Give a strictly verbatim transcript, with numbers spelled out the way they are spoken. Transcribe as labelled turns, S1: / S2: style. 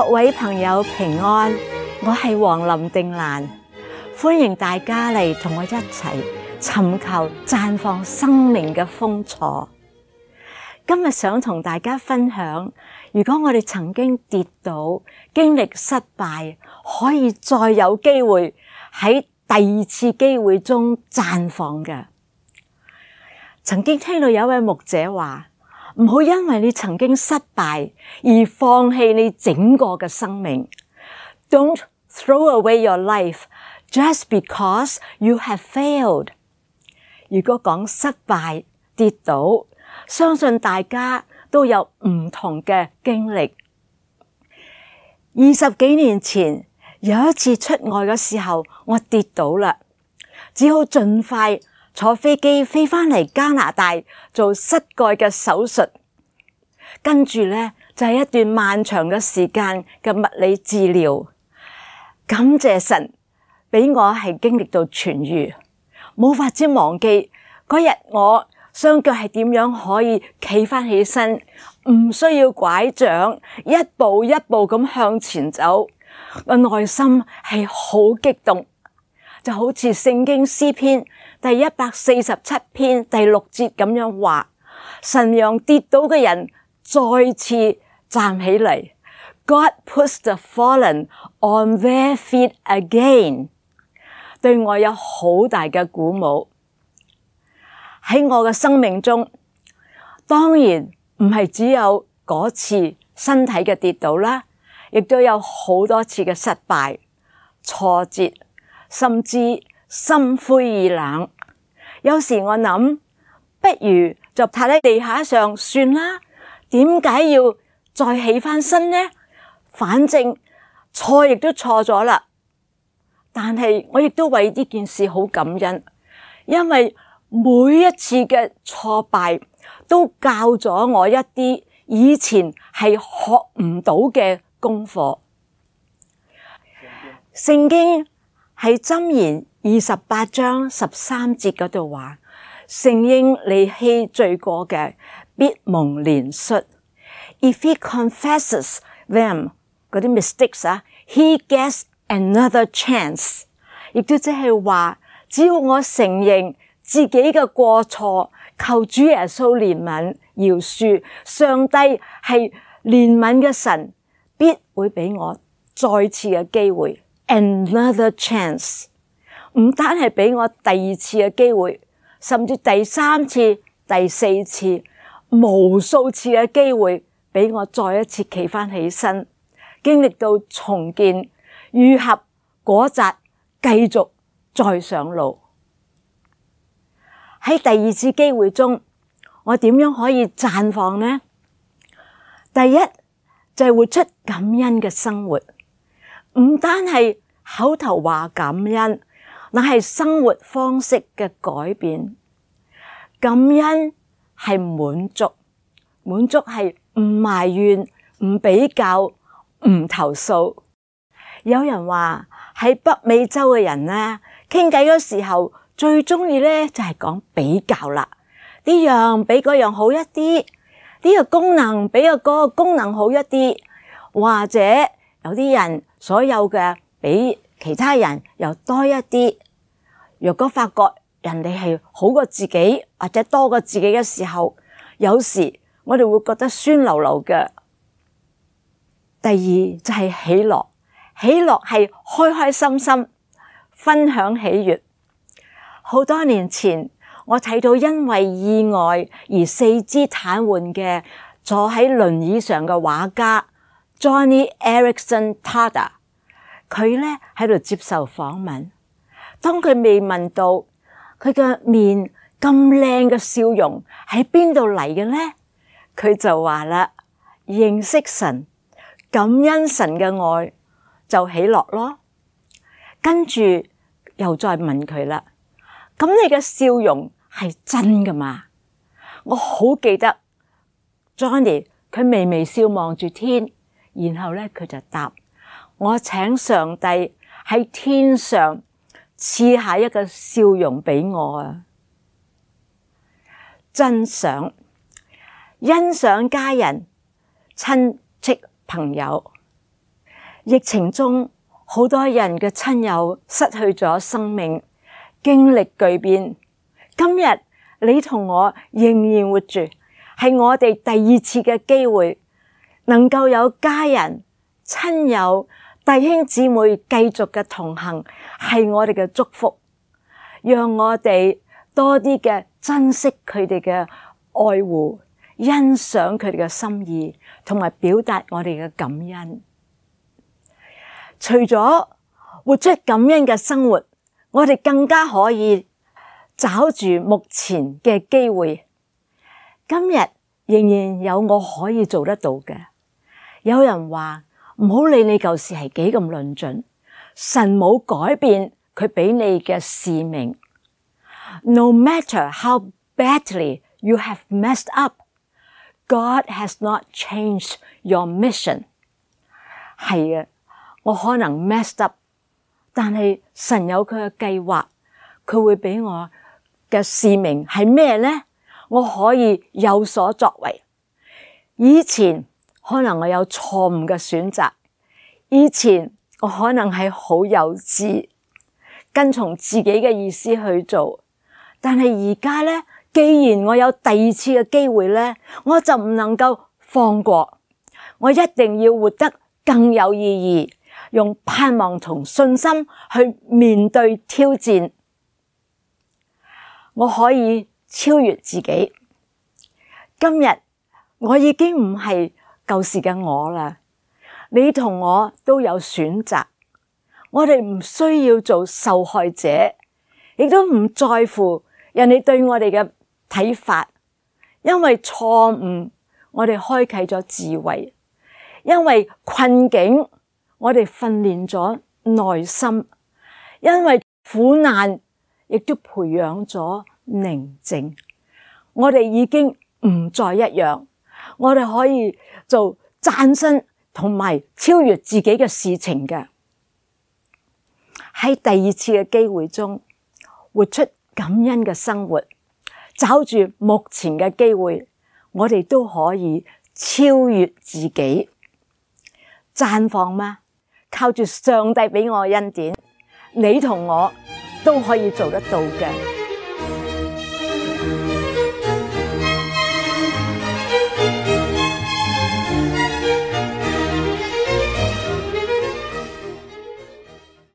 S1: 各位朋友平安，我係黃林定蘭，歡迎大家嚟同我一齊尋求綻放生命嘅風采。今日想同大家分享，如果我哋曾經跌倒、經歷失敗，可以再有機會喺第二次機會中綻放嘅。曾經聽到有位牧者話，唔好因為你曾經失敗而放棄你整個嘅生命。Don't throw away your life just because you have failed。如果講失敗、跌倒，相信大家都有唔同嘅經歷。二十幾年前，有一次出外嘅時候，我跌倒啦，只好盡快坐飛機飛返嚟加拿大做膝蓋嘅手術，跟住咧就係一段漫長嘅時間嘅物理治療。感謝神俾我係經歷到痊癒，冇法子忘記嗰日我雙腳係點樣可以企返起身，唔需要拐杖，一步一步咁向前走。我內心係好激動，就好似聖經詩篇第一百四十七篇第六節咁樣話，神讓跌倒嘅人再次站起嚟。God puts the fallen on their feet again， 對我有好大嘅鼓舞。喺我嘅生命中，當然唔係只有嗰次身體嘅跌倒啦，亦都有好多次嘅失敗、挫折，甚至心灰意冷。有時我諗，不如就趴喺地下上算啦，點解要再起返身呢？反正錯亦都錯咗啦。但係我亦都為呢件事好感恩，因為每一次嘅挫敗都教咗我一啲以前係學唔到嘅功課。聖經喺箴言二十八章十三節嗰度話，承認離棄罪過嘅必蒙憐恤。If he confesses them 嗰啲 mistakes 啊 he gets another chance。亦都即係話，只要我承認自己嘅過錯，求主耶穌憐憫饒恕，上帝係憐憫嘅神，必會俾我再次嘅機會 another chance。唔單係俾我第二次嘅機會，甚至第三次、第四次，無數次嘅機會俾我再一次企返起身，經歷到重建、愈合、果扎，繼續再上路。喺第二次機會中，我點樣可以綻放呢？第一就係活出感恩嘅生活，唔單係口頭話感恩，那係生活方式嘅改變。感恩係滿足，滿足係唔埋怨、唔比較、唔投訴。有人話喺北美洲嘅人呢，傾偈嗰時候最中意咧就係講比較啦，呢樣比嗰樣好一啲，呢個功能比個嗰個功能好一啲，或者有啲人所有嘅比其他人又多一啲。若果發覺人哋係好過自己或者多過自己嘅時候，有時我哋會覺得酸溜溜嘅。第二就係喜樂，喜樂係開開心心分享喜悅。好多年前，我睇到因為意外而四肢癱瘓嘅坐喺輪椅上嘅畫家 Johnny Erickson Tada， 佢咧喺度接受訪問。當佢未問到佢嘅面咁靚嘅笑容喺邊度嚟嘅咧，佢就話啦：認識神、感恩神嘅愛就喜樂咯。跟住又再問佢啦。咁你嘅笑容係真噶嘛？我好記得 Johnny 佢微微笑望住天，然後咧佢就答：我請上帝喺天上賜下一個笑容俾我啊！真想欣賞家人、親戚朋友， 疫情中，好多人嘅親友失去咗生命，經歷巨變。今日你同我仍然活住，係我哋第二次嘅機會，能夠有家人、親友、弟兄姊妹繼續嘅同行，係我哋嘅祝福。讓我哋多啲嘅珍惜佢哋嘅愛護，欣賞佢哋嘅心意，同埋表達我哋嘅感恩。除咗活出感恩嘅生活，我哋更加可以找住目前嘅機會。今日仍然有我可以做得到嘅。有人話唔好理你舊時係幾咁論盡，神冇改變佢俾你嘅使命。No matter how badly you have messed up, God has not changed your mission. 係啊，我可能 messed up， 但係神有佢嘅計劃，佢會俾我嘅使命係咩呢？我可以有所作為。以前可能我有錯誤嘅選擇，以前我可能係好幼稚，跟從自己嘅意思去做。但係而家咧，既然我有第二次嘅機會咧，我就唔能夠放過，我一定要活得更有意義，用盼望同信心去面對挑戰。我可以超越自己。今日我已經唔係舊時嘅我啦，你同我都有選擇，我哋唔需要做受害者，亦都唔在乎人哋對我哋嘅睇法，因為錯誤我哋開啟咗智慧，因為困境我哋訓練咗耐心，因為苦難亦都培養咗寧靜。我哋已經唔再一樣，我哋可以做嶄新同埋超越自己嘅事情嘅。喺第二次嘅機會中，活出感恩嘅生活，找住目前嘅機會，我哋都可以超越自己。綻放嗎？靠住上帝俾我嘅恩典，你同我都可以做得到嘅。